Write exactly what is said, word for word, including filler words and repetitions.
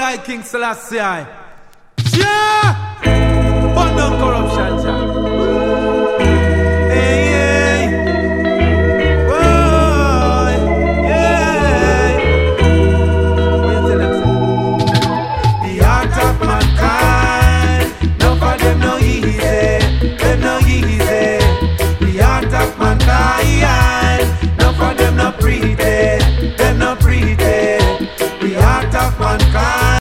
I, King Selassie. Yeah! Burn down corruption, Jah.